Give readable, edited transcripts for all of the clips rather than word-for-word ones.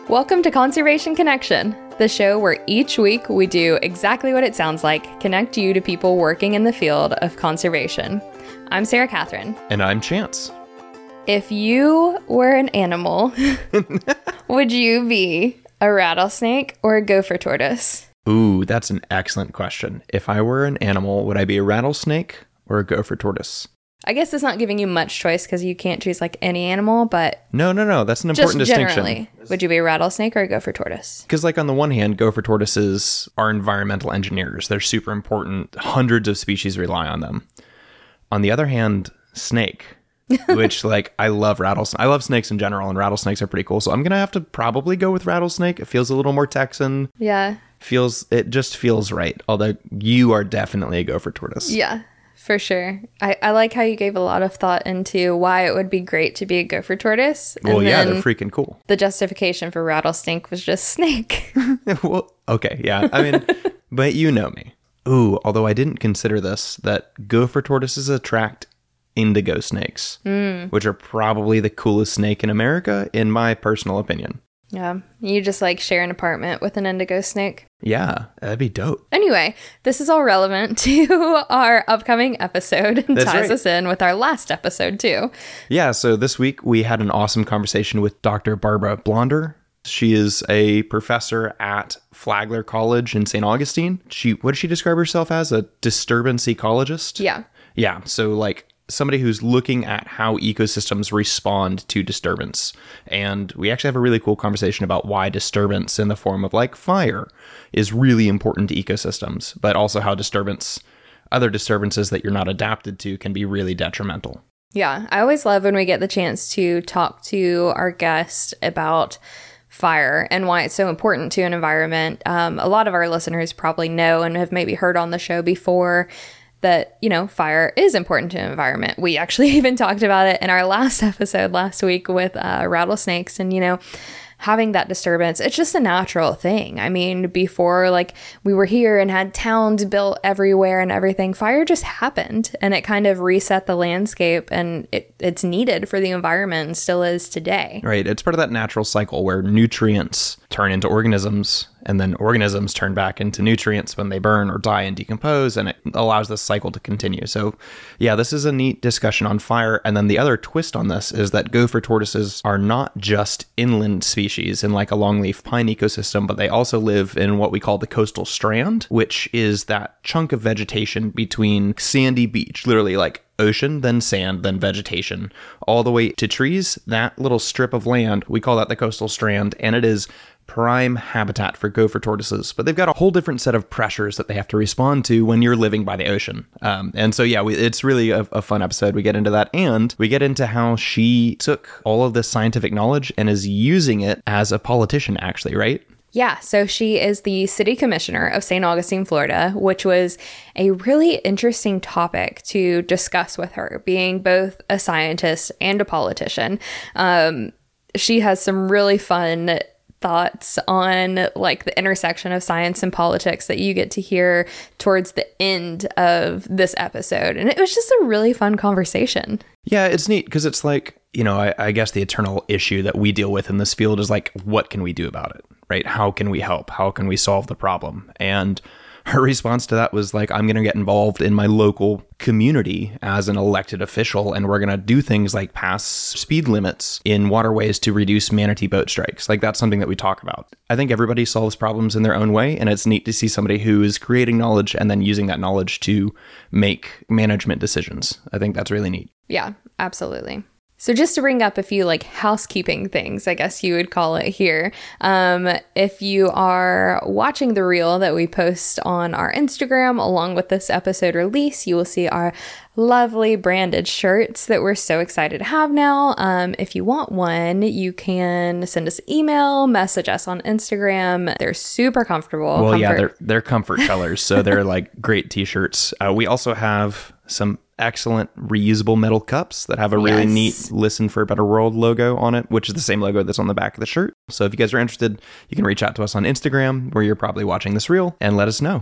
Welcome to Conservation Connection, the show where each week we do exactly what it sounds like, connect you to people working in the field of conservation. I'm Sarah Catherine. And I'm Chance. If you were an animal, would you be a rattlesnake or a gopher tortoise? Ooh, that's an excellent question. If I were an animal, would I be a rattlesnake or a gopher tortoise? I guess it's not giving you much choice because you can't choose like any animal, but... No. That's an important distinction. Generally, would you be a rattlesnake or a gopher tortoise? Because like on the one hand, gopher tortoises are environmental engineers. They're super important. Hundreds of species rely on them. On the other hand, snake, which like I love rattlesnakes. I love snakes in general, and rattlesnakes are pretty cool. So I'm going to have to probably go with rattlesnake. It feels a little more Texan. Yeah. It just feels right. Although you are definitely a gopher tortoise. Yeah. For sure. I like how you gave a lot of thought into why it would be great to be a gopher tortoise. Well, yeah, they're freaking cool. The justification for rattlesnake was just snake. Well, okay, yeah. I mean, but you know me. Ooh, although I didn't consider this, that gopher tortoises attract indigo snakes, which are probably the coolest snake in America, in my personal opinion. Yeah. You just like share an apartment with an indigo snake. Yeah, that'd be dope. Anyway, this is all relevant to our upcoming episode and That's ties right. us in with our last episode too. Yeah, so this week we had an awesome conversation with Dr. Barbara Blonder. She is a professor at Flagler College in St. Augustine. What does she describe herself as? A disturbance ecologist? Yeah. Yeah, so like somebody who's looking at how ecosystems respond to disturbance. And we actually have a really cool conversation about why disturbance in the form of like fire is really important to ecosystems, but also how other disturbances that you're not adapted to can be really detrimental. Yeah. I always love when we get the chance to talk to our guest about fire and why it's so important to an environment. A lot of our listeners probably know and have maybe heard on the show before that, you know, fire is important to the environment. We actually even talked about it in our last episode last week with rattlesnakes and, you know, having that disturbance. It's just a natural thing. I mean, before like we were here and had towns built everywhere and everything, fire just happened and it kind of reset the landscape, and it's needed for the environment and still is today. Right. It's part of that natural cycle where nutrients turn into organisms, and then organisms turn back into nutrients when they burn or die and decompose, and it allows this cycle to continue. So yeah, this is a neat discussion on fire. And then the other twist on this is that gopher tortoises are not just inland species in like a longleaf pine ecosystem, but they also live in what we call the coastal strand, which is that chunk of vegetation between sandy beach, literally like ocean, then sand, then vegetation, all the way to trees. That little strip of land, we call that the coastal strand, and it is prime habitat for gopher tortoises. But they've got a whole different set of pressures that they have to respond to when you're living by the ocean. And so, yeah, it's really a fun episode. We get into that, and we get into how she took all of this scientific knowledge and is using it as a politician, actually, right? Yeah, so she is the city commissioner of St. Augustine, Florida, which was a really interesting topic to discuss with her, being both a scientist and a politician. She has some really fun thoughts on like the intersection of science and politics that you get to hear towards the end of this episode. And it was just a really fun conversation. Yeah, it's neat because it's like, you know, I guess the eternal issue that we deal with in this field is like, what can we do about it, right? How can we help? How can we solve the problem? And her response to that was like, I'm going to get involved in my local community as an elected official, and we're going to do things like pass speed limits in waterways to reduce manatee boat strikes. Like, that's something that we talk about. I think everybody solves problems in their own way, and it's neat to see somebody who is creating knowledge and then using that knowledge to make management decisions. I think that's really neat. Yeah, absolutely. So just to bring up a few like housekeeping things, I guess you would call it here. If you are watching the reel that we post on our Instagram along with this episode release, you will see our lovely branded shirts that we're so excited to have now. If you want one, you can send us an email, message us on Instagram. They're super comfortable. Well, yeah, they're comfort colors, so they're like great t-shirts. We also have some excellent reusable metal cups that have a really neat Listen for a Better World logo on it, which is the same logo that's on the back of the shirt. So if you guys are interested, you can reach out to us on Instagram, where you're probably watching this reel, and let us know.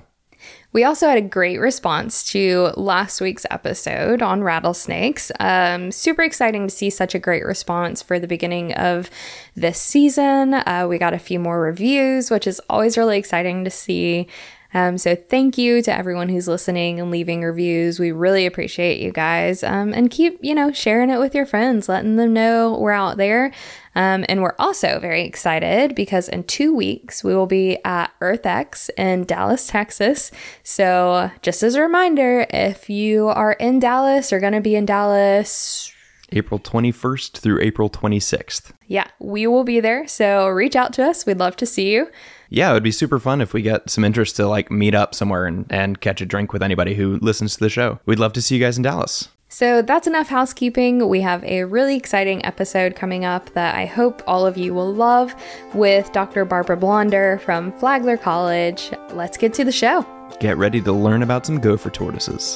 We also had a great response to last week's episode on rattlesnakes. Super exciting to see such a great response for the beginning of this season. We got a few more reviews, which is always really exciting to see. So thank you to everyone who's listening and leaving reviews. We really appreciate you guys. And keep, sharing it with your friends, letting them know we're out there. And we're also very excited because in 2 weeks, we will be at EarthX in Dallas, Texas. So just as a reminder, if you are in Dallas or going to be in Dallas, April 21st through April 26th. Yeah, we will be there. So reach out to us. We'd love to see you. Yeah, it would be super fun if we get some interest to meet up somewhere and catch a drink with anybody who listens to the show. We'd love to see you guys in Dallas. So that's enough housekeeping. We have a really exciting episode coming up that I hope all of you will love with Dr. Barbara Blonder from Flagler College. Let's get to the show. Get ready to learn about some gopher tortoises.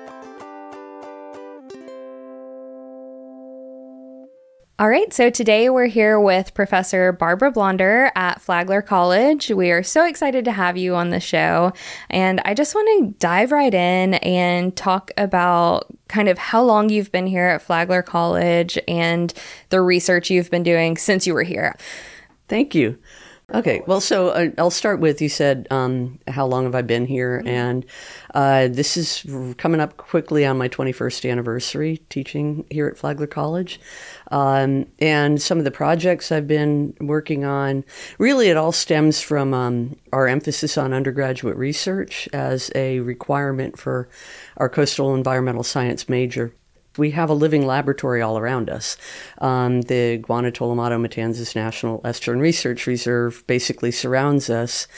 All right, so today we're here with Professor Barbara Blonder at Flagler College. We are so excited to have you on the show, and I just want to dive right in and talk about kind of how long you've been here at Flagler College and the research you've been doing since you were here. Thank you. Okay, well, so I'll start with, you said, how long have I been here? And this is coming up quickly on my 21st anniversary teaching here at Flagler College. And some of the projects I've been working on, really it all stems from our emphasis on undergraduate research as a requirement for our coastal environmental science major. We have a living laboratory all around us. The Guanetolomado-Matanzas National Estuarine Research Reserve basically surrounds us.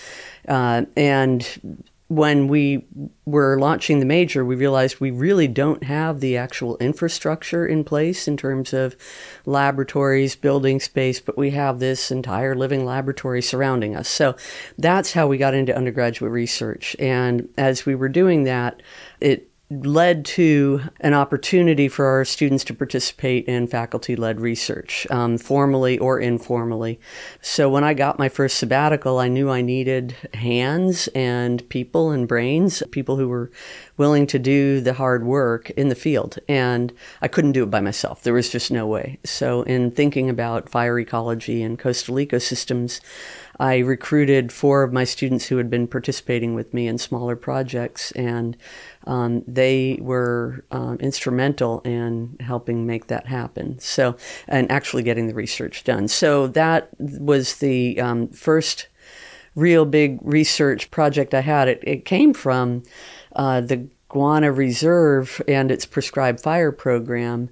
And when we were launching the major, we realized we really don't have the actual infrastructure in place in terms of laboratories, building space, but we have this entire living laboratory surrounding us. So that's how we got into undergraduate research. And as we were doing that, it led to an opportunity for our students to participate in faculty-led research, formally or informally. So when I got my first sabbatical, I knew I needed hands and people and brains, people who were willing to do the hard work in the field. And I couldn't do it by myself. There was just no way. So in thinking about fire ecology and coastal ecosystems, I recruited 4 of my students who had been participating with me in smaller projects, and they were instrumental in helping make that happen. So, and actually getting the research done. So that was the first real big research project I had. It came from the Guana Reserve and its prescribed fire program,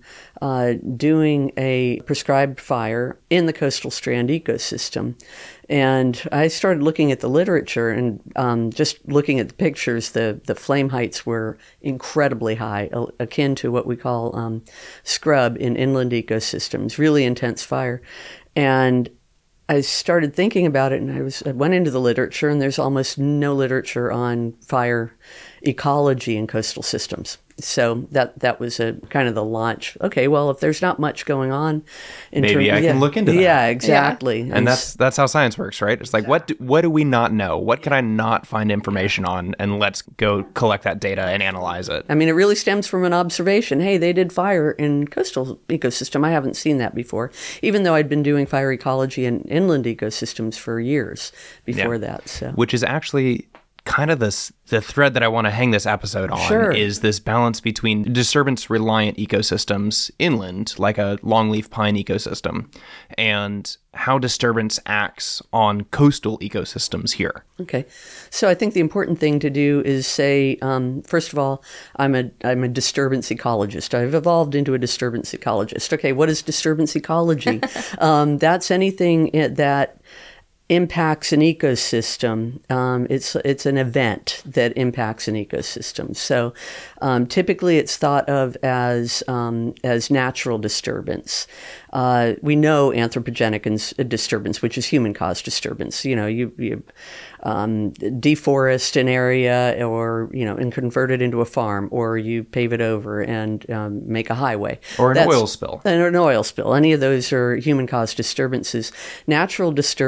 doing a prescribed fire in the coastal strand ecosystem. And I started looking at the literature and just looking at the pictures, the flame heights were incredibly high, akin to what we call scrub in inland ecosystems, really intense fire. And I started thinking about it, and I went into the literature, and there's almost no literature on fire ecology in coastal systems. So that was a kind of the launch. Okay, well, if there's not much going on, maybe I can look into that. Yeah, exactly. Yeah. And that's how science works, right? It's like, what do we not know? What can I not find information on? And let's go collect that data and analyze it. I mean, it really stems from an observation. Hey, they did fire in coastal ecosystem. I haven't seen that before, even though I'd been doing fire ecology in inland ecosystems for years before that. So, which is actually kind of the thread that I want to hang this episode on, is this balance between disturbance-reliant ecosystems inland, like a longleaf pine ecosystem, and how disturbance acts on coastal ecosystems here. Okay. So I think the important thing to do is say, first of all, I'm a disturbance ecologist. I've evolved into a disturbance ecologist. Okay, what is disturbance ecology? That's anything that impacts an ecosystem. It's an event that impacts an ecosystem. So typically it's thought of as natural disturbance. We know anthropogenic disturbance, which is human-caused disturbance. You deforest an area, or and convert it into a farm, or you pave it over and make a highway, or an oil spill. An oil spill. Any of those are human-caused disturbances. Natural disturbances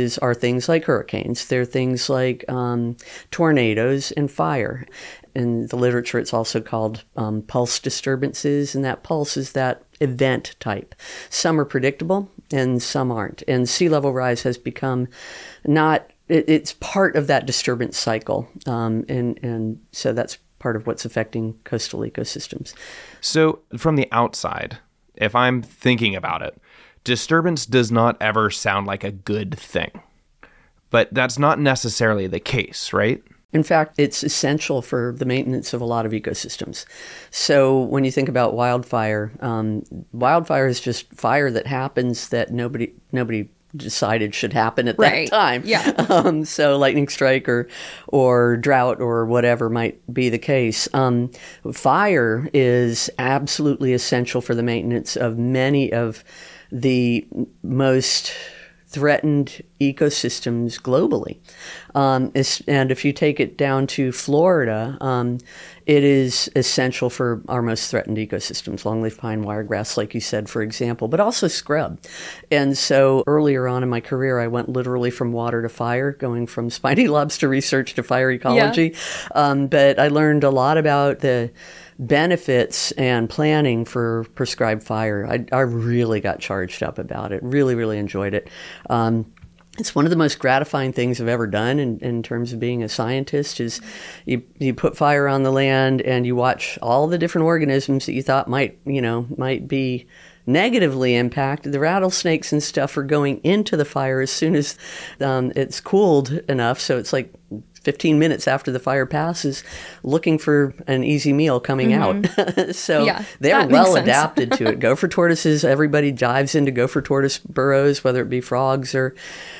are things like hurricanes. They're things like tornadoes and fire. In the literature, it's also called pulse disturbances, and that pulse is that event type. Some are predictable and some aren't. And sea level rise has become it's part of that disturbance cycle. And so that's part of what's affecting coastal ecosystems. So from the outside, if I'm thinking about it, disturbance does not ever sound like a good thing. But that's not necessarily the case, right? In fact, it's essential for the maintenance of a lot of ecosystems. So when you think about wildfire, wildfire is just fire that happens that nobody decided should happen at that time. Yeah. So lightning strike or drought or whatever might be the case. Fire is absolutely essential for the maintenance of many of the most threatened ecosystems globally. And if you take it down to Florida, it is essential for our most threatened ecosystems, longleaf pine, wiregrass, like you said, for example, but also scrub. And so earlier on in my career, I went literally from water to fire, going from spiny lobster research to fire ecology. Yeah. But I learned a lot about the benefits and planning for prescribed fire. I really got charged up about it. Really, really enjoyed it. It's one of the most gratifying things I've ever done in terms of being a scientist is you put fire on the land and you watch all the different organisms that you thought might be negatively impacted. The rattlesnakes and stuff are going into the fire as soon as it's cooled enough. So it's like 15 minutes after the fire passes, looking for an easy meal coming out. So they're well adapted to it. Gopher tortoises, everybody dives into gopher tortoise burrows, whether it be frogs or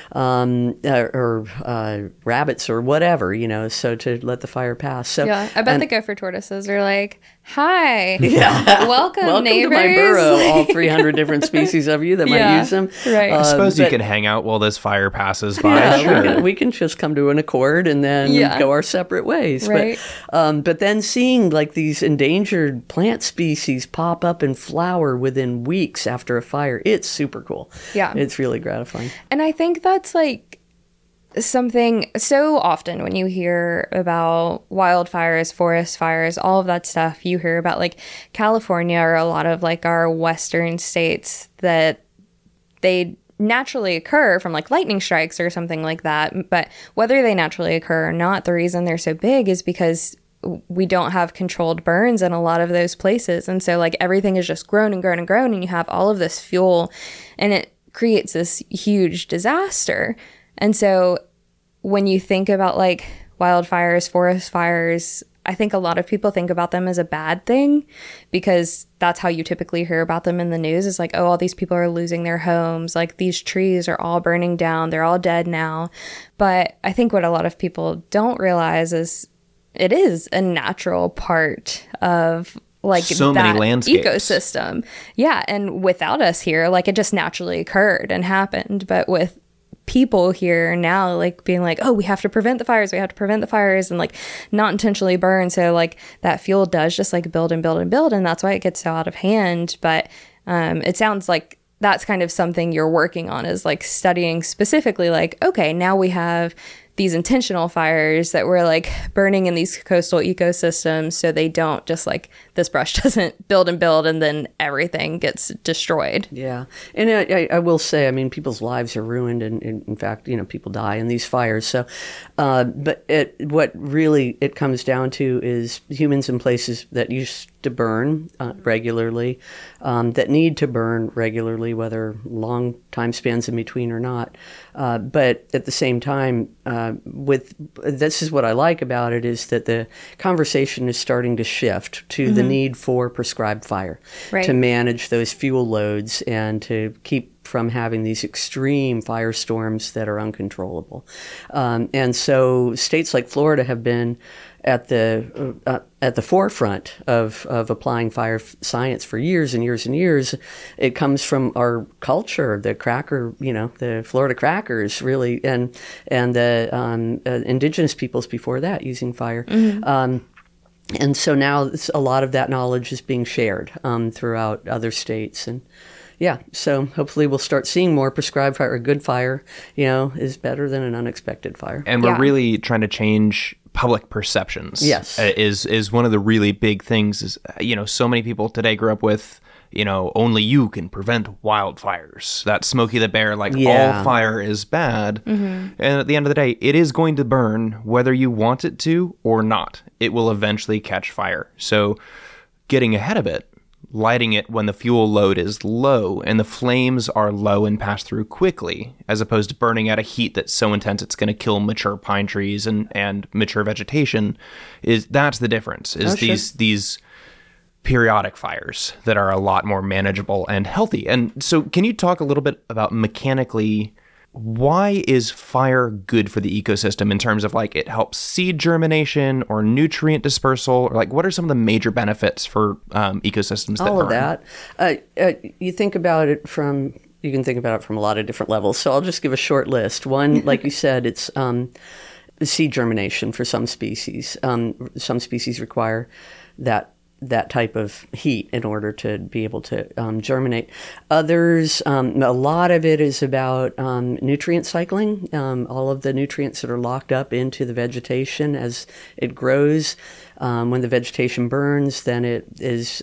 rabbits or whatever, so to let the fire pass. So yeah, I bet the gopher tortoises are like, hi, welcome neighbors. To my burrow, all 300 different species of you that might use them. Right. I suppose you can hang out while this fire passes by. Yeah, sure. we can just come to an accord and then go our separate ways. Right. But then seeing like these endangered plant species pop up and flower within weeks after a fire, it's super cool. Yeah. It's really gratifying. And I think that's like something so often when you hear about wildfires, forest fires, all of that stuff, you hear about like California or a lot of like our western states that they naturally occur from like lightning strikes or something like that. But whether they naturally occur or not, the reason they're so big is because we don't have controlled burns in a lot of those places. And so like everything is just grown and grown and grown, and you have all of this fuel and it creates this huge disaster. And so when you think about like wildfires, forest fires, I think a lot of people think about them as a bad thing because that's how you typically hear about them in the news is like, oh, all these people are losing their homes. Like these trees are all burning down. They're all dead now. But I think what a lot of people don't realize is it is a natural part of like so that many landscapes. Ecosystem. Yeah. And without us here, like it just naturally occurred and happened. But with people here now like being like, oh, we have to prevent the fires and like not intentionally burn, so like that fuel does just like build and build and build, and that's why it gets so out of hand. But it sounds like that's kind of something you're working on, is like studying specifically like, okay, now we have these intentional fires that we're like burning in these coastal ecosystems so they don't just like this brush doesn't build and build and then everything gets destroyed. Yeah. And I will say, I mean, people's lives are ruined and in fact, people die in these fires. So, but what really it comes down to is humans in places that used to burn regularly, that need to burn regularly, whether long time spans in between or not. But at the same time, this is what I like about it, is that the conversation is starting to shift to the need for prescribed fire to manage those fuel loads and to keep from having these extreme firestorms that are uncontrollable. And so states like Florida have been at the forefront of applying fire science for years and years and years. It comes from our culture, the cracker, the Florida crackers, really, and the indigenous peoples before that using fire. And so now a lot of that knowledge is being shared throughout other states, and yeah, so hopefully we'll start seeing more prescribed fire. A good fire, is better than an unexpected fire. And we're Yeah. really trying to change public perceptions. Yes. Is one of the really big things is, so many people today grew up with, only you can prevent wildfires. That Smokey the Bear, like Yeah. all fire is bad. And at the end of the day, it is going to burn whether you want it to or not. It will eventually catch fire. So getting ahead of it, lighting it when the fuel load is low and the flames are low and pass through quickly, as opposed to burning at a heat that's so intense it's going to kill mature pine trees and mature vegetation, that's the difference. Is sure. these periodic fires that are a lot more manageable and healthy. And so can you talk a little bit about mechanically, why is fire good for the ecosystem in terms of like it helps seed germination or nutrient dispersal, or like what are some of the major benefits for ecosystems that All of burn? that. You can think about it from a lot of different levels. So I'll just give a short list. One, like you said, it's seed germination for some species. Some species require that type of heat in order to be able to germinate. Others, a lot of it is about nutrient cycling. All of the nutrients that are locked up into the vegetation as it grows. When the vegetation burns, then it is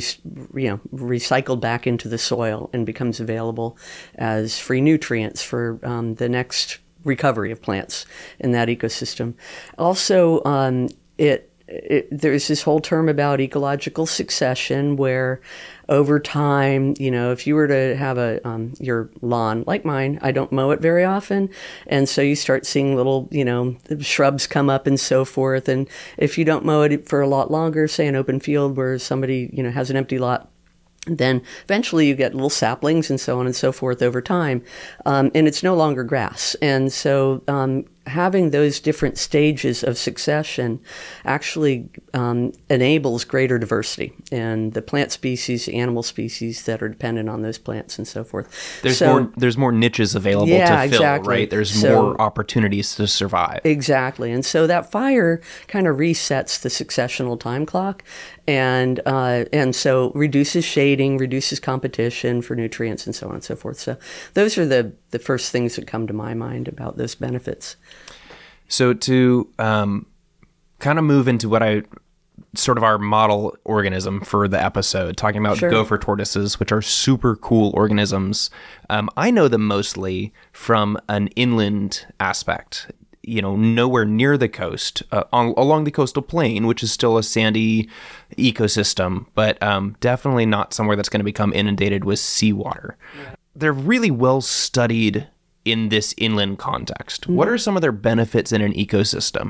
recycled back into the soil and becomes available as free nutrients for the next recovery of plants in that ecosystem. Also, there's this whole term about ecological succession where over time, if you were to have your lawn like mine, I don't mow it very often. And so you start seeing little, shrubs come up and so forth. And if you don't mow it for a lot longer, say an open field where somebody, has an empty lot, then eventually you get little saplings and so on and so forth over time. And it's no longer grass. And so having those different stages of succession actually enables greater diversity in the plant species, animal species that are dependent on those plants and so forth. There's more niches available to fill, exactly. right? There's more opportunities to survive. Exactly. And so that fire kind of resets the successional time clock and so reduces shading, reduces competition for nutrients and so on and so forth. So those are the first things that come to my mind about those benefits. So to kind of move into what sort of our model organism for the episode, talking about Sure. gopher tortoises, which are super cool organisms. I know them mostly from an inland aspect, nowhere near the coast, along the coastal plain, which is still a sandy ecosystem, but definitely not somewhere that's going to become inundated with seawater. Right. They're really well studied in this inland context. Mm-hmm. What are some of their benefits in an ecosystem?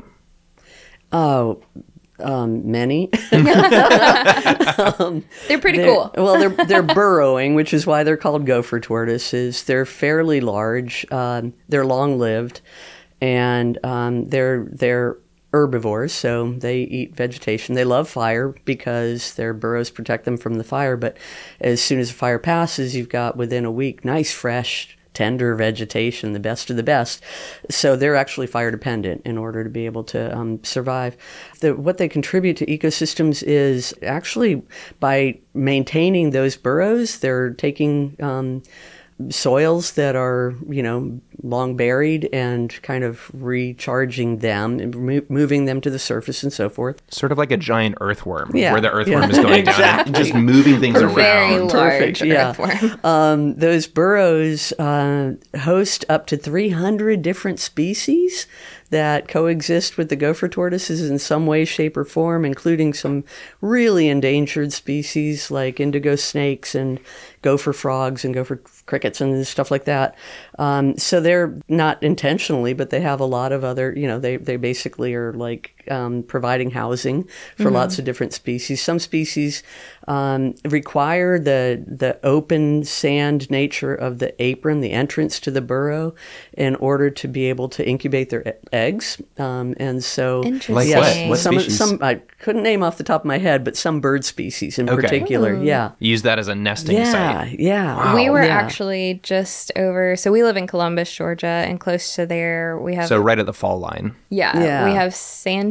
Oh, many. They're pretty cool. Well, they're burrowing, which is why they're called gopher tortoises. They're fairly large. They're long-lived, and they're herbivores, so they eat vegetation. They love fire because their burrows protect them from the fire. But as soon as the fire passes, you've got within a week nice, fresh, tender vegetation, the best of the best. So they're actually fire dependent in order to be able to survive. What they contribute to ecosystems is actually by maintaining those burrows, they're taking soils that are, long buried and kind of recharging them and moving them to the surface and so forth. Sort of like a giant earthworm, Yeah. where the earthworm is going down and just moving things around. Very large Perfect, yeah. earthworm. Those burrows host up to 300 different species that coexist with the gopher tortoises in some way, shape, or form, including some really endangered species like indigo snakes and gopher frogs and gopher crickets and stuff like that. So they're not intentionally, but they have a lot of other, they basically are like providing housing for lots of different species. Some species require the open sand nature of the apron, the entrance to the burrow, in order to be able to incubate their eggs. And so, Interesting. Like Yes. what species? some I couldn't name off the top of my head, but some bird species in particular. Yeah. Use that as a nesting site. Yeah. We were Yeah. actually just over, so we live in Columbus, Georgia, and close to there we have, So right at the fall line. we have sandhill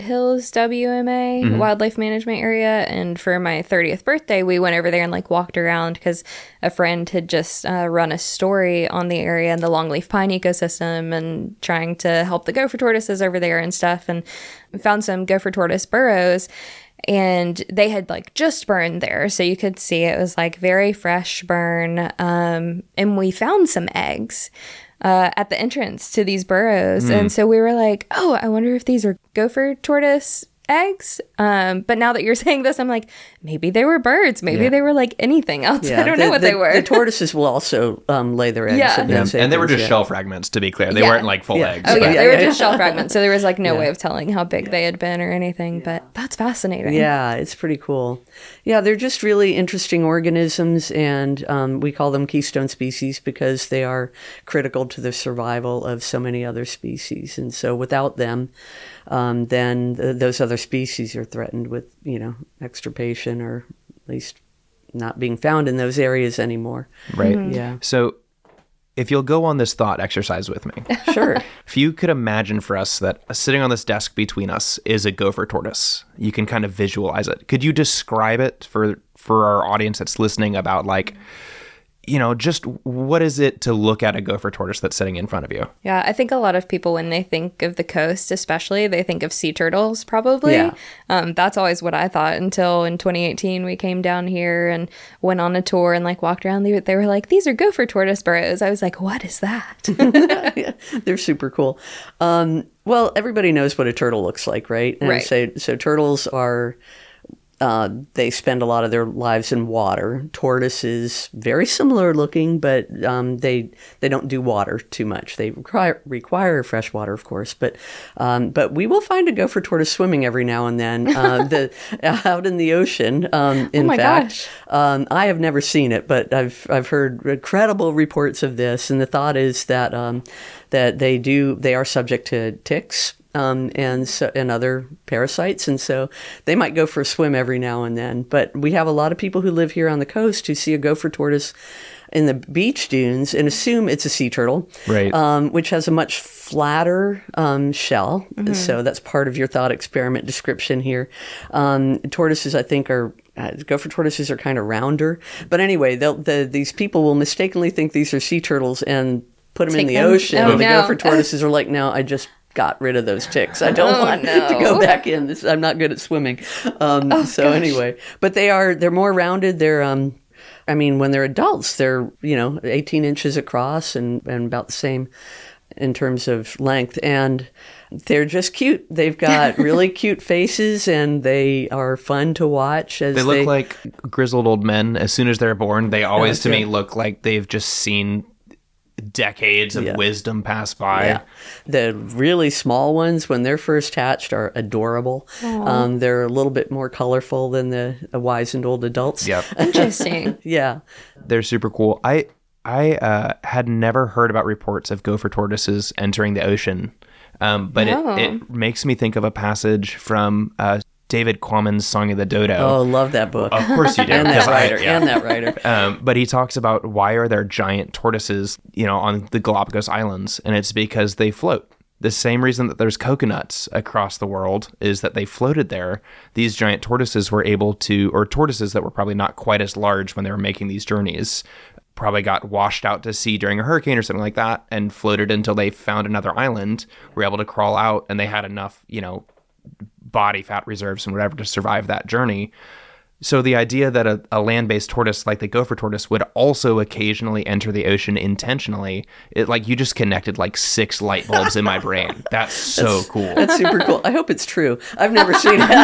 Sandhills WMA Wildlife Management Area, and for my 30th birthday, we went over there and like walked around because a friend had just run a story on the area and the longleaf pine ecosystem and trying to help the gopher tortoises over there and stuff, and found some gopher tortoise burrows. And they had like just burned there. So you could see it was like very fresh burn. And we found some eggs at the entrance to these burrows. And so we were like, oh, I wonder if these are gopher tortoise eggs. But now that you're saying this, I'm like, maybe they were birds. Maybe they were like anything else. I don't know what they were. The tortoises will also lay their eggs. Yeah. At those And they were acres, just shell fragments, to be clear. They weren't like full eggs. Oh, yeah. but- They were just shell fragments. So there was like no way of telling how big they had been or anything. But that's fascinating. Yeah, it's pretty cool. Yeah, they're just really interesting organisms, and we call them keystone species because they are critical to the survival of so many other species. And so without them, then those other species are threatened with, extirpation, or at least not being found in those areas anymore. Right. Yeah. So if you'll go on this thought exercise with me. Sure. If you could imagine for us that sitting on this desk between us is a gopher tortoise, you can kind of visualize it. Could you describe it for our audience that's listening about like, just what is it to look at a gopher tortoise that's sitting in front of you? Yeah, I think a lot of people, when they think of the coast especially, they think of sea turtles probably. Yeah. That's always what I thought until in 2018 we came down here and went on a tour and like walked around. They were like, these are gopher tortoise burrows. I was like, what is that? Yeah, they're super cool. Well, everybody knows what a turtle looks like, right? And Right. So turtles are... they spend a lot of their lives in water. Tortoises, very similar looking, but they don't do water too much. They require fresh water, of course, but we will find a gopher tortoise swimming every now and then out in the ocean. In fact, I have never seen it, but I've heard incredible reports of this, and the thought is that that they are subject to ticks. And other parasites, and so they might go for a swim every now and then. But we have a lot of people who live here on the coast who see a gopher tortoise in the beach dunes and assume it's a sea turtle, Right. Which has a much flatter shell. So that's part of your thought experiment description here. Tortoises, I think, gopher tortoises are kind of rounder. But anyway, these people will mistakenly think these are sea turtles and put them in the ocean. Oh, and the no. gopher tortoises are like, no, I just got rid of those ticks. I don't want to go back in. I'm not good at swimming. Anyway, but they're more rounded. They're, when they're adults, they're, 18 inches across and about the same in terms of length. And they're just cute. They've got really cute faces, and they are fun to watch. As They look like grizzled old men. As soon as they're born, they always, to yeah. me, look like they've just seen decades of Yeah. wisdom pass by. Yeah. The really small ones, when they're first hatched, are adorable. They're a little bit more colorful than the wizened old adults. Yep. Interesting. Yeah. They're super cool. I had never heard about reports of gopher tortoises entering the ocean, but it makes me think of a passage from David Quammen's Song of the Dodo. Oh, love that book. Of course you do. And that 'cause writer. And that writer. But he talks about why are there giant tortoises, on the Galapagos Islands, and it's because they float. The same reason that there's coconuts across the world is that they floated there. These giant tortoises were able to, or tortoises that were probably not quite as large when they were making these journeys, probably got washed out to sea during a hurricane or something like that and floated until they found another island, were able to crawl out, and they had enough, body fat reserves and whatever to survive that journey. So the idea that a land-based tortoise like the gopher tortoise would also occasionally enter the ocean intentionally, you just connected like 6 light bulbs in my brain. That's so cool. That's super cool. I hope it's true. I've never seen it.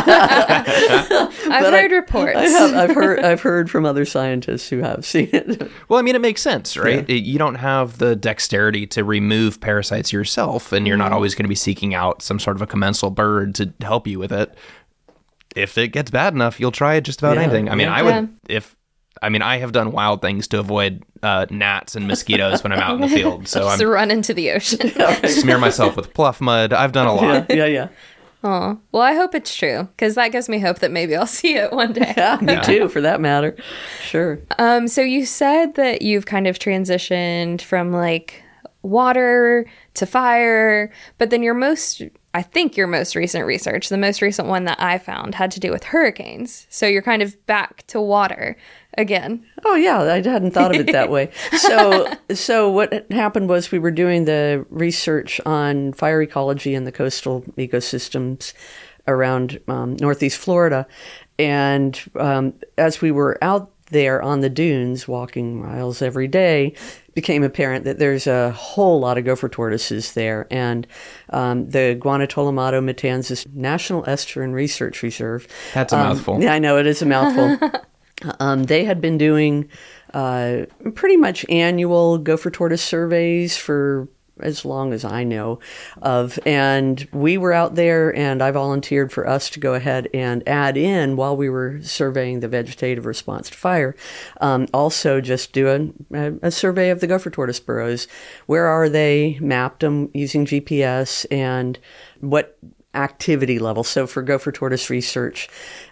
I've heard reports. I've heard from other scientists who have seen it. Well, it makes sense, right? You don't have the dexterity to remove parasites yourself, and you're not always going to be seeking out some sort of a commensal bird to help you with it. If it gets bad enough, you'll try just about anything. I mean, I have done wild things to avoid gnats and mosquitoes when I'm out in the field. So Just run into the ocean. smear myself with pluff mud. I've done a lot. Yeah. Oh, well, I hope it's true, because that gives me hope that maybe I'll see it one day. Yeah, me too, for that matter. Sure. So you said that you've kind of transitioned from like water to fire, but then your most I think your most recent research, the most recent one that I found, had to do with hurricanes. So you're kind of back to water again. Oh yeah, I hadn't thought of it that way. So what happened was we were doing the research on fire ecology and the coastal ecosystems around Northeast Florida, and as we were out there on the dunes, walking miles every day, it became apparent that there's a whole lot of gopher tortoises there. And the Guanatolomado Matanzas National Estuarine Research Reserve. That's a mouthful. Yeah, I know, it is a mouthful. They had been doing pretty much annual gopher tortoise surveys for as long as I know of. And we were out there, and I volunteered for us to go ahead and add in, while we were surveying the vegetative response to fire, also just do a survey of the gopher tortoise burrows. Where are they? Mapped them using GPS, and what activity level. So for gopher tortoise research,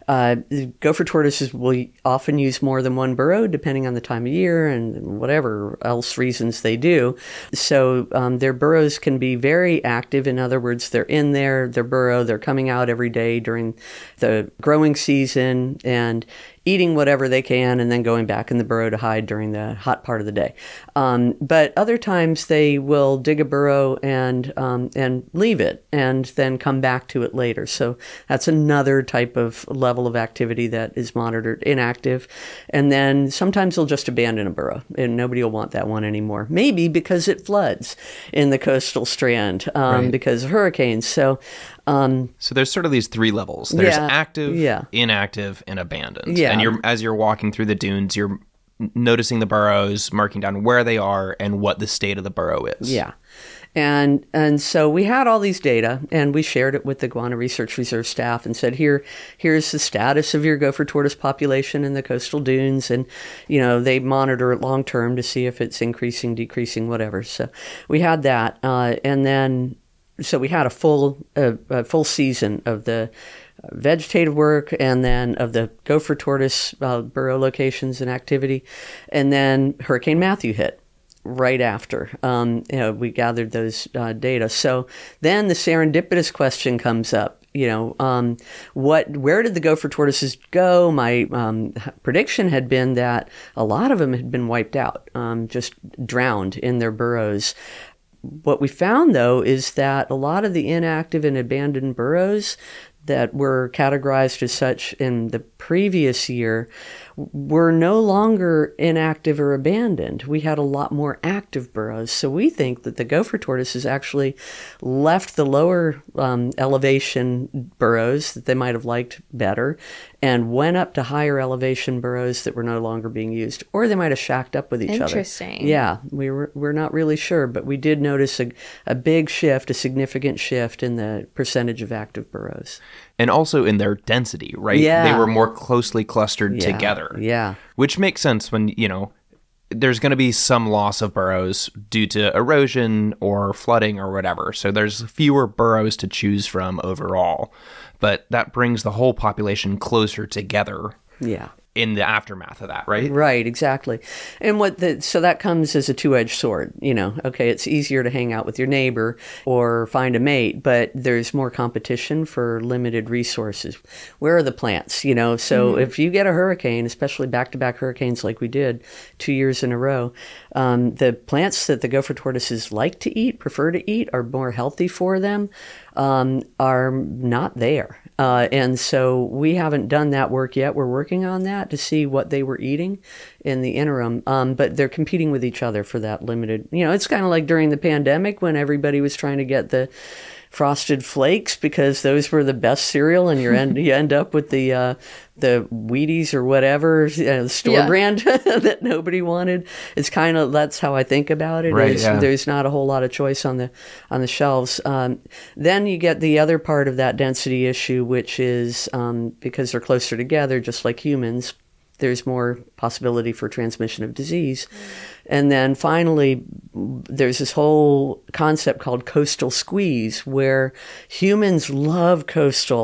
gopher tortoises will often use more than one burrow depending on the time of year and whatever else reasons they do. So their burrows can be very active. In other words, they're in their burrow, they're coming out every day during the growing season and eating whatever they can and then going back in the burrow to hide during the hot part of the day. But other times they will dig a burrow and leave it and then come back to it later. So that's another type of level of activity that is monitored, inactive. And then sometimes they'll just abandon a burrow and nobody will want that one anymore. Maybe because it floods in the coastal strand because of hurricanes. So there's sort of these three levels. There's Yeah, active, yeah. inactive, and abandoned. Yeah. And as you're walking through the dunes, you're noticing the burrows, marking down where they are and what the state of the burrow is. Yeah. And so we had all these data, and we shared it with the Guana Research Reserve staff and said, here's the status of your gopher tortoise population in the coastal dunes. And, they monitor it long term to see if it's increasing, decreasing, whatever. So we had that. So we had a full season of the vegetative work and then of the gopher tortoise burrow locations and activity. And then Hurricane Matthew hit right after. We gathered those data. So then the serendipitous question comes up. Where did the gopher tortoises go? My prediction had been that a lot of them had been wiped out, just drowned in their burrows. What we found, though, is that a lot of the inactive and abandoned burrows that were categorized as such in the previous year were no longer inactive or abandoned. We had a lot more active burrows. So we think that the gopher tortoises actually left the lower elevation burrows that they might have liked better and went up to higher elevation burrows that were no longer being used. Or they might have shacked up with each other. Interesting. Yeah, we're not really sure, but we did notice a big shift, a significant shift in the percentage of active burrows. And also in their density, right? Yeah. They were more closely clustered together. Yeah. Which makes sense when, there's going to be some loss of burrows due to erosion or flooding or whatever. So there's fewer burrows to choose from overall. But that brings the whole population closer together. Yeah. In the aftermath of that, right? Right, exactly. And so that comes as a two-edged sword, okay, it's easier to hang out with your neighbor or find a mate, but there's more competition for limited resources. Where are the plants, So if you get a hurricane, especially back-to-back hurricanes like we did 2 years in a row, the plants that the gopher tortoises like to eat, prefer to eat, are more healthy for them, are not there. And so we haven't done that work yet. We're working on that to see what they were eating in the interim. But they're competing with each other for that limited, it's kind of like during the pandemic when everybody was trying to get the Frosted Flakes because those were the best cereal, and you end up with the Wheaties or whatever, the store brand that nobody wanted. It's kind of, that's how I think about it. Right, yeah. There's not a whole lot of choice on the shelves. Then you get the other part of that density issue, which is because they're closer together, just like humans, there's more possibility for transmission of disease. And then finally, there's this whole concept called coastal squeeze, where humans love coastal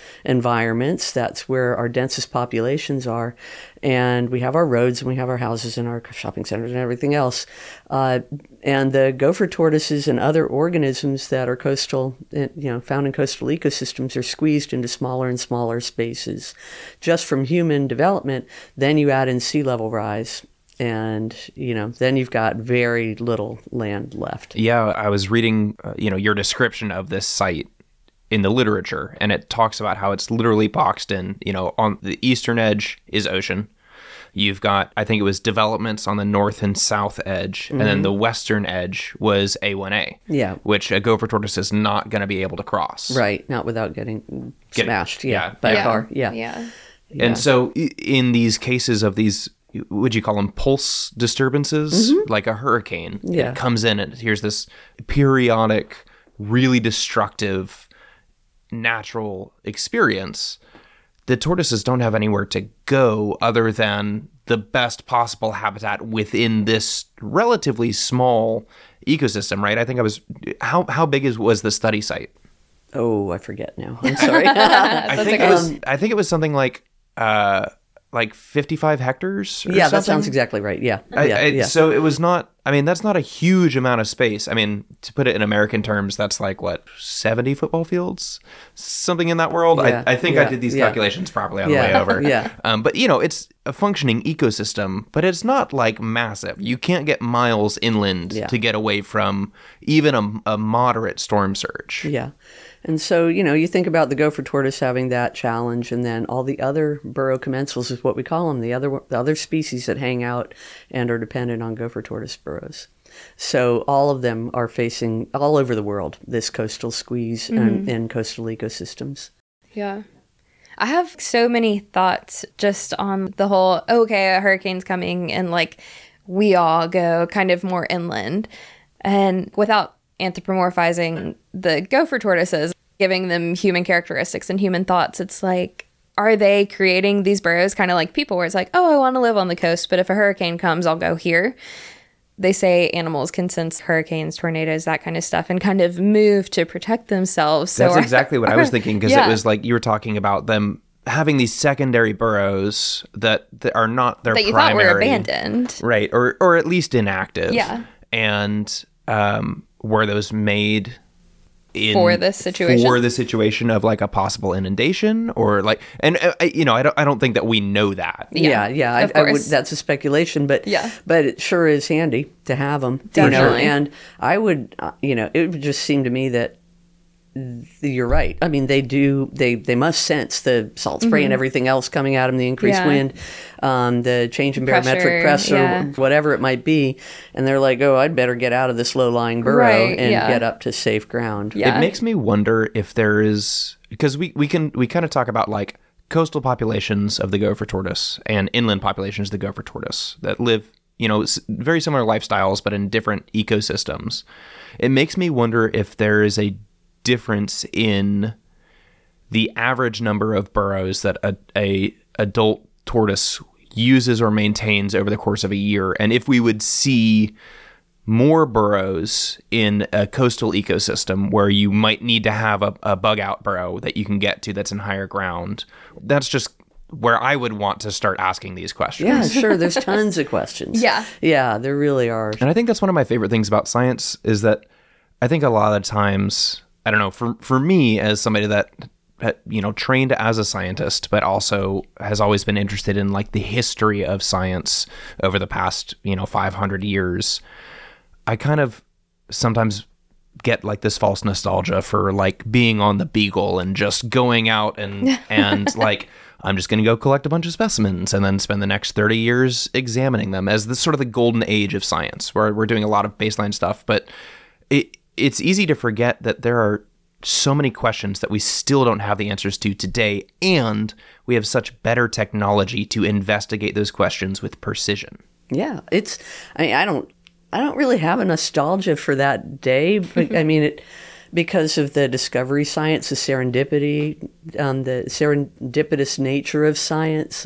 environments. That's where our densest populations are. And we have our roads and we have our houses and our shopping centers and everything else. And the gopher tortoises and other organisms that are coastal, found in coastal ecosystems are squeezed into smaller and smaller spaces just from human development. Then you add in sea level rise. And, then you've got very little land left. Yeah, I was reading, your description of this site in the literature, and it talks about how it's literally boxed in, on the eastern edge is ocean. You've got, I think it was developments on the north and south edge, and then the western edge was A1A. Yeah. Which a gopher tortoise is not going to be able to cross. Right, not without getting smashed, by a car. Yeah. And so in these cases of these, would you call them pulse disturbances? Like a hurricane. Yeah. It comes in and here's this periodic, really destructive natural experience. The tortoises don't have anywhere to go other than the best possible habitat within this relatively small ecosystem, right? I think how big was the study site? Oh, I forget now. I'm sorry. I think it was something like 55 hectares or yeah, something? That sounds exactly right. Yeah. So it was not, that's not a huge amount of space. To put it in American terms, that's like, 70 football fields? Something in that world? Yeah. I think I did these calculations properly on the way over. Yeah. But, it's a functioning ecosystem, but it's not like massive. You can't get miles inland to get away from even a moderate storm surge. Yeah. And so, you think about the gopher tortoise having that challenge, and then all the other burrow commensals is what we call them, the other species that hang out and are dependent on gopher tortoise burrows. So all of them are facing, all over the world, this coastal squeeze in coastal ecosystems. Yeah. I have so many thoughts just on the whole, a hurricane's coming and we all go kind of more inland. And without anthropomorphizing the gopher tortoises, giving them human characteristics and human thoughts, it's like, are they creating these burrows kind of like people where it's like, I want to live on the coast, but if a hurricane comes, I'll go here. They say animals can sense hurricanes, tornadoes, that kind of stuff, and kind of move to protect themselves. So that's exactly what I was thinking, because it was like you were talking about them having these secondary burrows that are not their primary. That you thought were abandoned. Right, or at least inactive. Yeah. And were those made for this situation? For the situation of a possible inundation, or I don't think that we know that. Yeah. I would, that's a speculation, but it sure is handy to have them. Definitely. And I would, it would just seem to me that you're right. They must sense the salt spray and everything else coming at them, the increased wind, the change in barometric pressure, whatever it might be. And they're like, I'd better get out of this low-lying burrow and get up to safe ground. Yeah. It makes me wonder if there is, because we kind of talk about coastal populations of the gopher tortoise and inland populations of the gopher tortoise that live, very similar lifestyles, but in different ecosystems. It makes me wonder if there is a difference in the average number of burrows that a adult tortoise uses or maintains over the course of a year, and if we would see more burrows in a coastal ecosystem where you might need to have a bug out burrow that you can get to that's in higher ground. That's just where I would want to start asking these questions. Yeah, sure. There's tons of questions. Yeah, there really are. And I think that's one of my favorite things about science is that I think a lot of times, I don't know, for me as somebody that, trained as a scientist, but also has always been interested in the history of science over the past, 500 years, I kind of sometimes get this false nostalgia for being on the Beagle and just going out and I'm just going to go collect a bunch of specimens and then spend the next 30 years examining them as the sort of the golden age of science where we're doing a lot of baseline stuff. But it's easy to forget that there are so many questions that we still don't have the answers to today, and we have such better technology to investigate those questions with precision. Yeah, I don't really have a nostalgia for that day, but because of the discovery science, the serendipity, the serendipitous nature of science.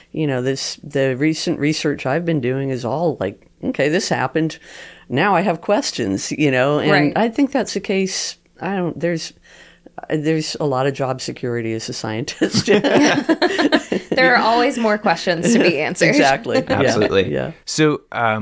The recent research I've been doing is all okay, this happened. Now I have questions, and I think that's the case. there's a lot of job security as a scientist. There are always more questions to be answered. Exactly. Absolutely. Yeah. So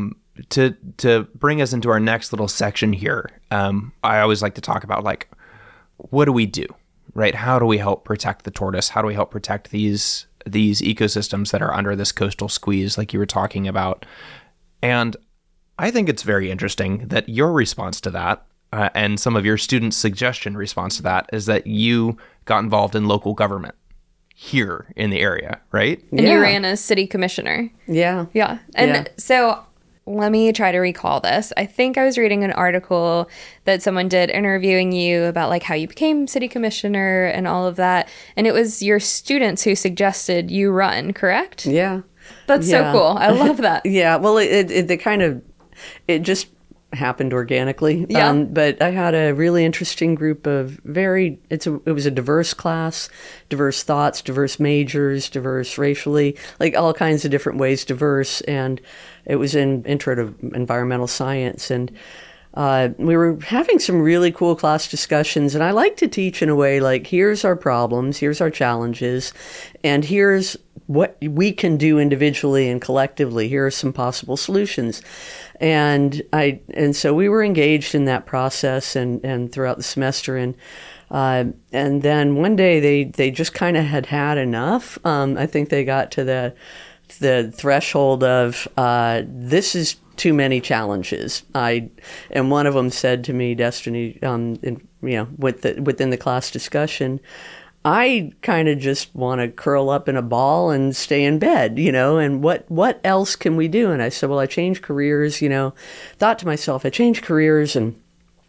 to bring us into our next little section here, I always like to talk about like, what do we do, right? How do we help protect the tortoise? How do we help protect these ecosystems that are under this coastal squeeze, like you were talking about? And I think it's very interesting that your response to that, and some of your students' suggestion response to that, is that you got involved in local government here in the area, right? And you ran as city commissioner. Yeah. Yeah. And so let me try to recall this. I think I was reading an article that someone did interviewing you about like how you became city commissioner and all of that. And it was your students who suggested you run, correct? Yeah. That's so cool. I love that. Yeah. Well, it just happened organically. Yeah. But I had a really interesting group of it was a diverse class, diverse thoughts, diverse majors, diverse racially, like all kinds of different ways diverse. And it was in Intro to Environmental Science. And we were having some really cool class discussions. And I like to teach in a way like, here's our problems, here's our challenges, and here's what we can do individually and collectively. Here are some possible solutions. And so we were engaged in that process and throughout the semester. And then one day they just kind of had enough. I think they got to the threshold of this is too many challenges. And one of them said to me, Destiny, within the class discussion, I kind of just want to curl up in a ball and stay in bed, and what else can we do? And I said, well, I changed careers, thought to myself, I changed careers and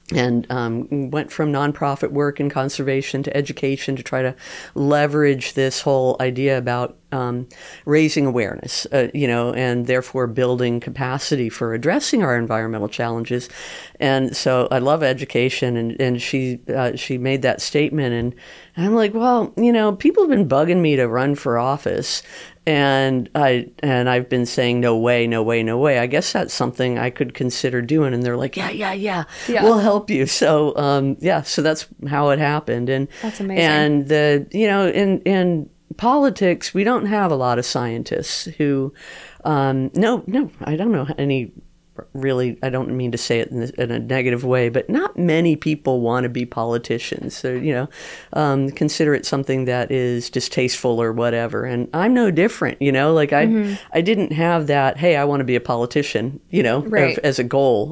went from nonprofit work and conservation to education to try to leverage this whole idea about raising awareness, and therefore building capacity for addressing our environmental challenges. And so I love education, and she made that statement, and I'm like, well, people have been bugging me to run for office. And I've been saying, no way, no way, no way. I guess that's something I could consider doing. And they're like, yeah, we'll help you. So, so that's how it happened. And that's amazing. And in politics, we don't have a lot of scientists who, I don't know any. Really, I don't mean to say it in a negative way, but not many people want to be politicians. So, consider it something that is distasteful or whatever. And I'm no different, like I didn't have that, hey, I want to be a politician, right. as a goal.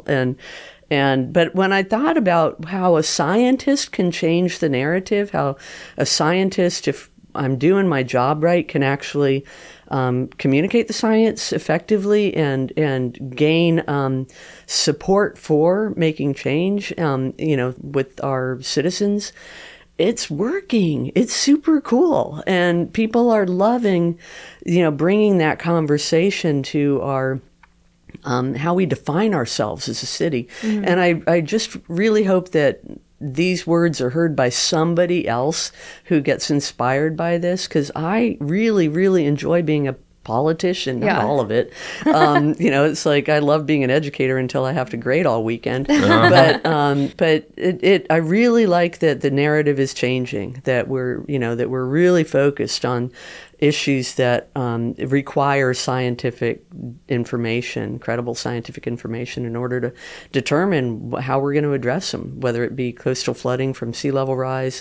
But when I thought about how a scientist can change the narrative, how a scientist, if I'm doing my job right, can actually communicate the science effectively and gain support for making change, with our citizens. It's working. It's super cool. And people are loving, bringing that conversation to our how we define ourselves as a city. Mm-hmm. And I just really hope that these words are heard by somebody else who gets inspired by this, because I really, really enjoy being a politician, not all of it. It's like I love being an educator until I have to grade all weekend. But I really like that the narrative is changing, that we're really focused on issues that require scientific information, credible scientific information, in order to determine how we're going to address them, whether it be coastal flooding from sea level rise,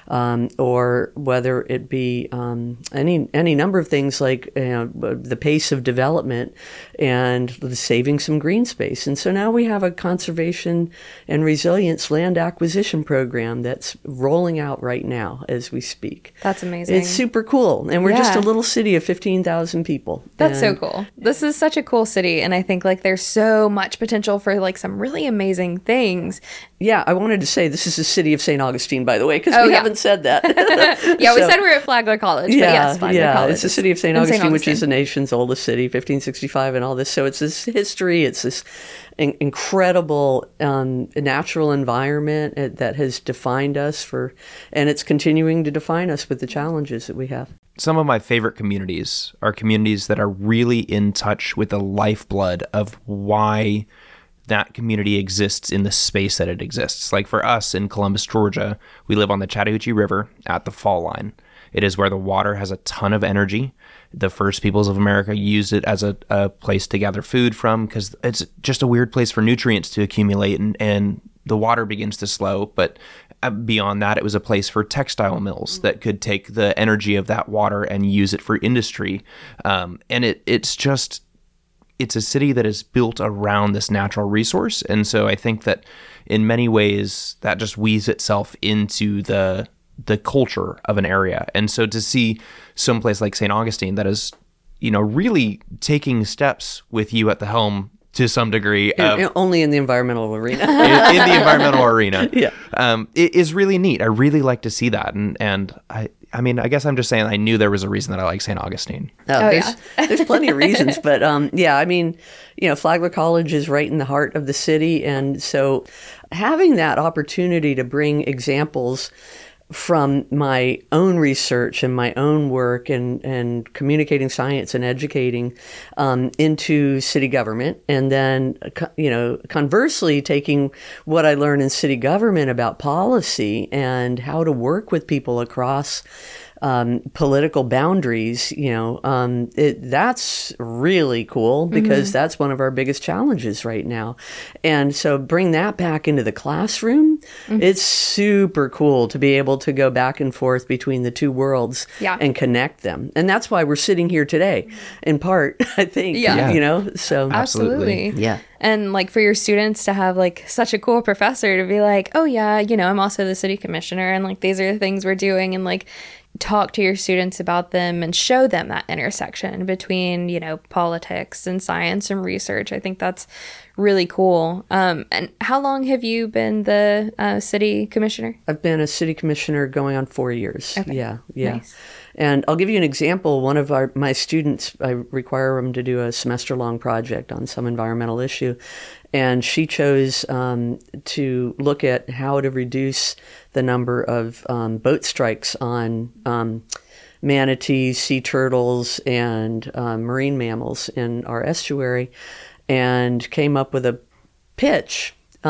or whether it be any number of things like the pace of development and saving some green space. And so now we have a conservation and resilience land acquisition program that's rolling out right now as we speak. That's amazing. It's super cool. And we're just a little city of 15,000 people. That's so cool. This is such a cool city. And I think like there's so much potential for like some really amazing things. Yeah, I wanted to say this is the city of St. Augustine, by the way, because we haven't said that. We said we're at Flagler College. But yes, Flagler College. It's the city of St. Augustine, which is the nation's oldest city, 1565 and all this. So it's this history. It's this incredible natural environment that has defined us and it's continuing to define us with the challenges that we have. Some of my favorite communities are communities that are really in touch with the lifeblood of why that community exists in the space that it exists. Like for us in Columbus, Georgia, we live on the Chattahoochee River at the fall line. It is where the water has a ton of energy. The first peoples of America used it as a place to gather food from, because it's just a weird place for nutrients to accumulate, and the water begins to slow. But beyond that, it was a place for textile mills that could take the energy of that water and use it for industry. And it's a city that is built around this natural resource. And so I think that in many ways that just weaves itself into the culture of an area. And so to see someplace like St. Augustine that is, really taking steps with you at the helm to some degree. Only in the environmental arena. in the environmental arena. Yeah. It is really neat. I really like to see that. And I mean, I guess I'm just saying I knew there was a reason that I like St. Augustine. There's plenty of reasons. But I mean, Flagler College is right in the heart of the city. And so having that opportunity to bring examples from my own research and my own work and communicating science and educating into city government, and then conversely taking what I learned in city government about policy and how to work with people across political boundaries, that's really cool, because that's one of our biggest challenges right now. And so bring that back into the classroom. It's super cool to be able to go back and forth between the two worlds and connect them. And that's why we're sitting here today, in part, I think, so. Absolutely. Yeah. And like for your students to have like such a cool professor to be like, oh yeah, I'm also the city commissioner, and like these are the things we're doing, and like talk to your students about them and show them that intersection between, politics and science and research. I think that's really cool. And how long have you been the city commissioner? I've been a city commissioner going on 4 years. Okay. Yeah. Nice. And I'll give you an example. One of my students, I require them to do a semester-long project on some environmental issue. And she chose to look at how to reduce the number of boat strikes on manatees, sea turtles, and marine mammals in our estuary, and came up with a pitch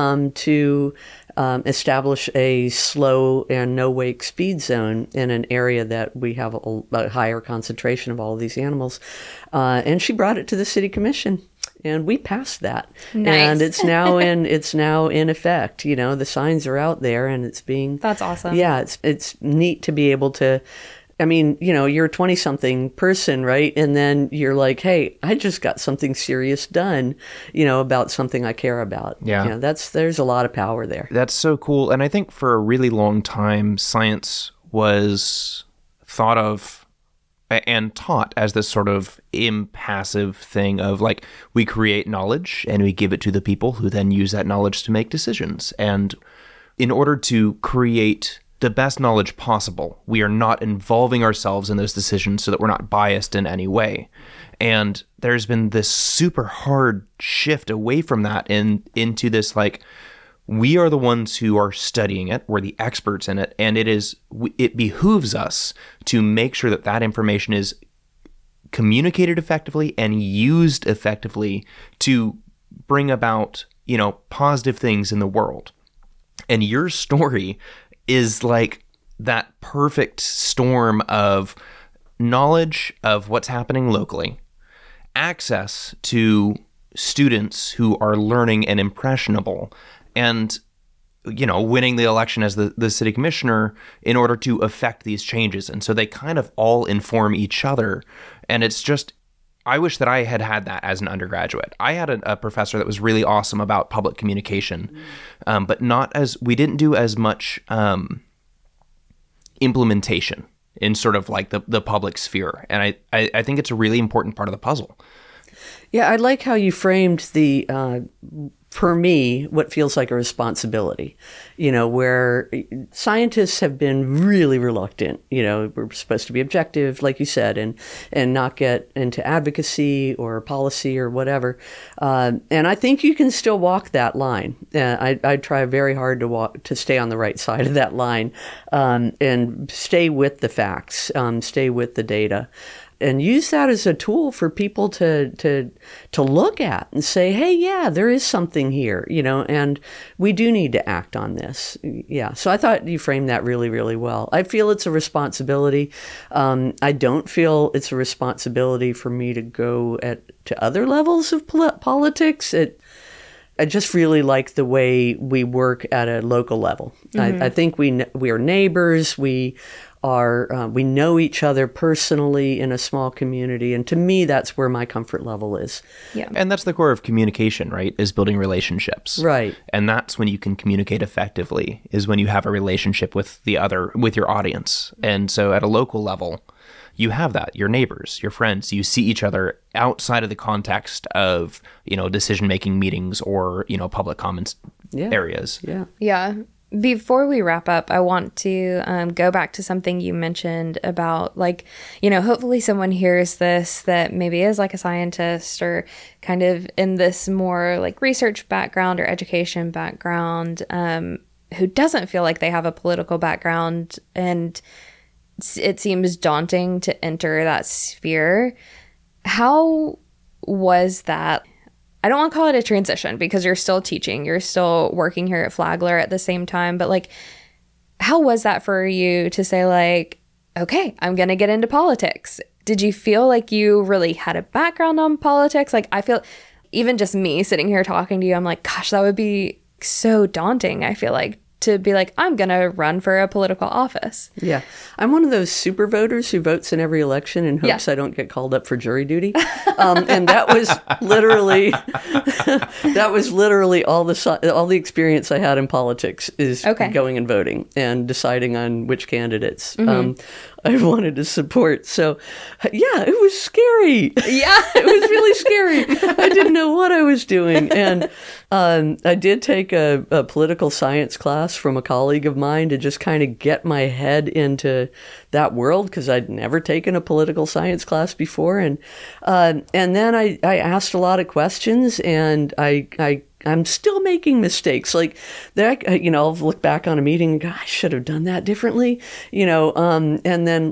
to establish a slow and no-wake speed zone in an area that we have a higher concentration of all of these animals. And she brought it to the city commission. And we passed that. Nice. And it's now in effect. The signs are out there, and it's being. That's awesome. Yeah, it's neat to be able to. I mean, you're a 20-something person, right? And then you're like, hey, I just got something serious done, about something I care about. Yeah. There's a lot of power there. That's so cool. And I think for a really long time, science was thought of and taught as this sort of impassive thing of like, we create knowledge and we give it to the people who then use that knowledge to make decisions. And in order to create the best knowledge possible, we are not involving ourselves in those decisions so that we're not biased in any way. And there's been this super hard shift away from that into this, like, we are the ones who are studying it. We're the experts in it. And it behooves us to make sure that that information is communicated effectively and used effectively to bring about, positive things in the world. And your story is like that perfect storm of knowledge of what's happening locally, access to students who are learning and impressionable, and winning the election as the city commissioner in order to affect these changes. And so they kind of all inform each other. And it's just, I wish that I had that as an undergraduate. I had a professor that was really awesome about public communication, but we didn't do as much implementation in sort of like the public sphere. And I think it's a really important part of the puzzle. Yeah, I like how you framed the for me, what feels like a responsibility, where scientists have been really reluctant. We're supposed to be objective, like you said, and not get into advocacy or policy or whatever. And I think you can still walk that line. I try very hard to stay on the right side of that line, and stay with the facts, stay with the data. and use that as a tool for people to look at and say, hey, yeah, there is something here, and we do need to act on this. Yeah. So I thought you framed that really, really well. I feel it's a responsibility. I don't feel it's a responsibility for me to go to other levels of politics. I just really like the way we work at a local level. I think we are neighbors. We know each other personally in a small community. And to me, that's where my comfort level is. Yeah. And that's the core of communication, right? Is building relationships. Right. And that's when you can communicate effectively, is when you have a relationship with your audience. And so at a local level, you have that, your neighbors, your friends, you see each other outside of the context of, decision-making meetings or, public comments areas. Yeah. Yeah. Before we wrap up, I want to go back to something you mentioned about, hopefully someone hears this that maybe is like a scientist or kind of in this more like research background or education background, who doesn't feel like they have a political background, and it seems daunting to enter that sphere. How was that? I don't want to call it a transition because you're still teaching, you're still working here at Flagler at the same time, but how was that for you to say okay, I'm going to get into politics? Did you feel like you really had a background on politics? I feel even just me sitting here talking to you, I'm like, gosh, that would be so daunting. I feel like to be I'm going to run for a political office. Yeah. I'm one of those super voters who votes in every election in hopes I don't get called up for jury duty. And that was literally all the experience I had in politics is going and voting and deciding on which candidates I wanted to support. So, yeah, it was scary. Yeah, it was really scary. I didn't know what I was doing. And I did take a political science class from a colleague of mine to just kind of get my head into that world because I'd never taken a political science class before. And then I asked a lot of questions, and I'm still making mistakes I'll look back on a meeting and go, I should have done that differently, and then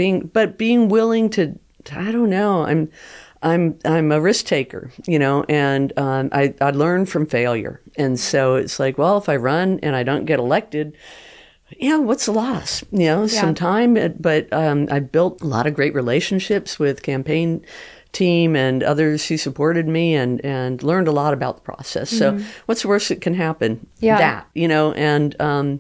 being willing to, I don't know, I'm a risk taker, and I learn from failure. And so it's well, if I run and I don't get elected, what's the loss? Some time, but I built a lot of great relationships with campaign team and others who supported me and learned a lot about the process. So what's the worst that can happen? Yeah. That,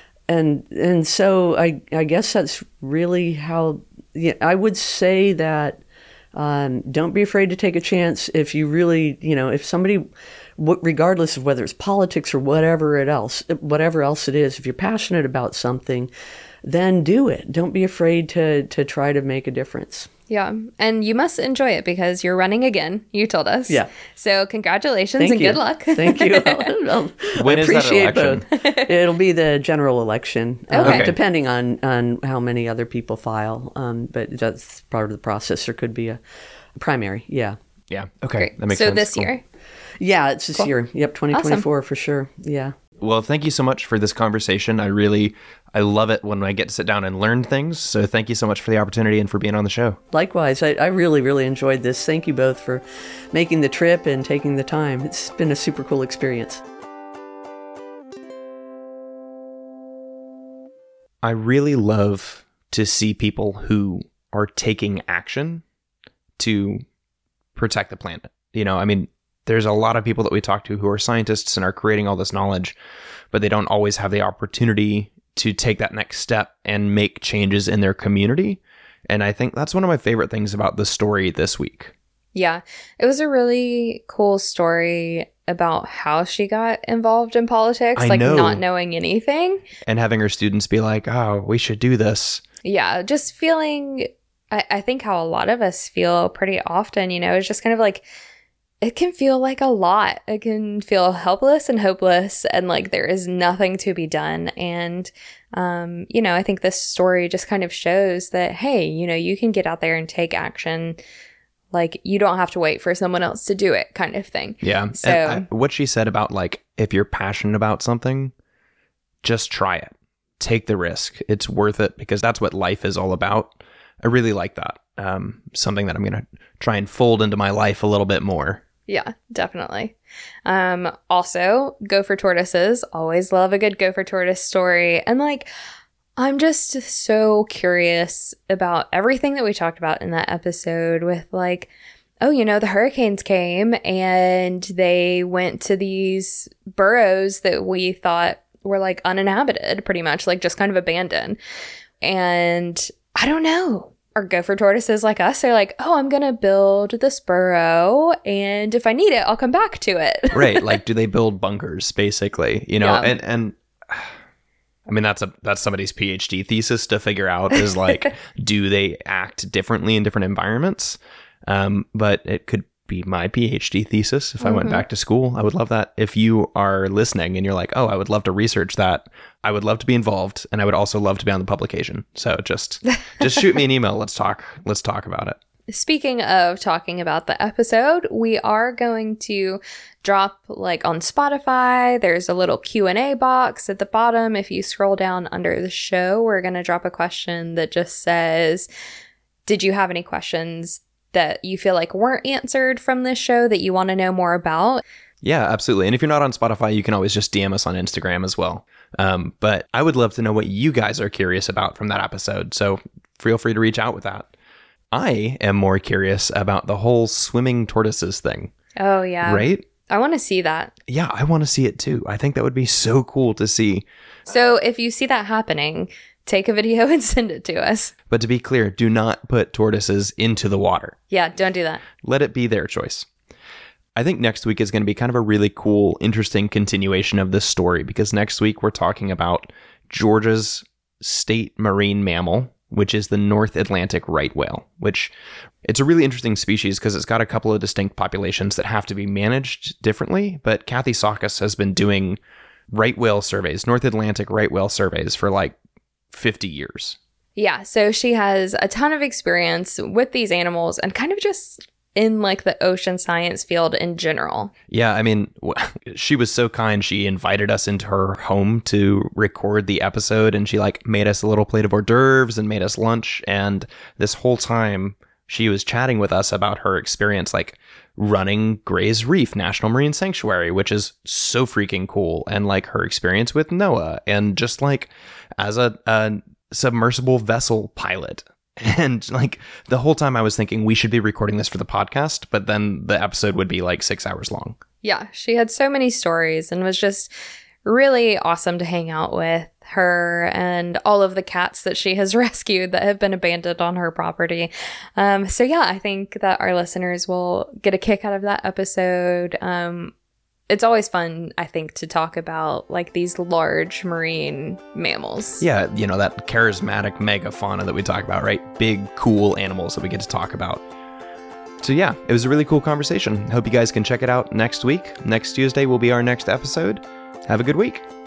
and so I guess that's really how I would say that don't be afraid to take a chance if you really, if somebody, regardless of whether it's politics or whatever else it is, if you're passionate about something, then do it. Don't be afraid to try to make a difference. Yeah. And you must enjoy it because you're running again, you told us. Yeah. So congratulations and good luck. Thank you. When is that election? Both. It'll be the general election, depending on how many other people file. But that's part of the process. There could be a primary. Yeah. Yeah. Okay. Great. That makes so sense. This year? Yeah, it's this year. Yep. 2024 for sure. Yeah. Well, thank you so much for this conversation. I love it when I get to sit down and learn things. So thank you so much for the opportunity and for being on the show. Likewise. I really, really enjoyed this. Thank you both for making the trip and taking the time. It's been a super cool experience. I really love to see people who are taking action to protect the planet. There's a lot of people that we talk to who are scientists and are creating all this knowledge, but they don't always have the opportunity to take that next step and make changes in their community. And I think that's one of my favorite things about the story this week. Yeah, it was a really cool story about how she got involved in politics, not knowing anything. And having her students be like, oh, we should do this. Yeah, just feeling, I think how a lot of us feel pretty often, it's just kind of it can feel like a lot. It can feel helpless and hopeless and there is nothing to be done. And, I think this story just kind of shows that, hey, you can get out there and take action. You don't have to wait for someone else to do it kind of thing. Yeah. So what she said about if you're passionate about something, just try it. Take the risk. It's worth it because that's what life is all about. I really like that. something that I'm going to try and fold into my life a little bit more. Yeah, definitely. Also, gopher tortoises. Always love a good gopher tortoise story. And like, I'm just so curious about everything that we talked about in that episode with like, oh, you know, the hurricanes came and they went to these burrows that we thought were like uninhabited, pretty much, like just kind of abandoned. And I don't know. Are gopher tortoises like us? They're like, oh, I'm going to build this burrow, and if I need it, I'll come back to it. Right. Like, do they build bunkers, basically? You know, Yeah. and I mean, that's somebody's PhD thesis to figure out is like, do they act differently in different environments? But it could be my PhD thesis if I went back to school. I would love that. If you are listening and you're like, oh, I would love to research that, I would love to be involved, and I would also love to be on the publication. So just shoot me an email. Let's talk about it. Speaking of talking about the episode, we are going to drop like on Spotify. There's a little Q&A box at the bottom. If you scroll down under the show, we're going to drop a question that just says, did you have any questions that you feel like weren't answered from this show that you want to know more about? Yeah, absolutely. And if you're not on Spotify, you can always just DM us on Instagram as well. But I would love to know what you guys are curious about from that episode. So feel free to reach out with that. I am more curious about the whole swimming tortoises thing. Oh, yeah. Right? I want to see that. Yeah, I want to see it too. I think that would be so cool to see. So if you see that happening, take a video and send it to us. But to be clear, do not put tortoises into the water. Yeah, don't do that. Let it be their choice. I think next week is going to be kind of a really cool, interesting continuation of this story, because next week we're talking about Georgia's state marine mammal, which is the North Atlantic right whale, which it's a really interesting species because it's got a couple of distinct populations that have to be managed differently. But Kathy Saucus has been doing right whale surveys, North Atlantic right whale surveys for like 50 years. Yeah, so she has a ton of experience with these animals and kind of just in like the ocean science field in general. Yeah, I mean, she was so kind. She invited us into her home to record the episode, and she like made us a little plate of hors d'oeuvres and made us lunch. And this whole time she was chatting with us about her experience like running Gray's Reef National Marine Sanctuary, which is so freaking cool, and like her experience with NOAA and just like as a submersible vessel pilot. And like the whole time I was thinking we should be recording this for the podcast, but then the episode would be like 6 hours long. Yeah, she had so many stories and was just really awesome to hang out with her and all of the cats that she has rescued that have been abandoned on her property. So yeah, I think that our listeners will get a kick out of that episode. It's always fun, I think, to talk about like these large marine mammals. Yeah, you know, that charismatic megafauna that we talk about, right? Big, cool animals that we get to talk about. So yeah, it was a really cool conversation. Hope you guys can check it out next week. Next Tuesday will be our next episode. Have a good week.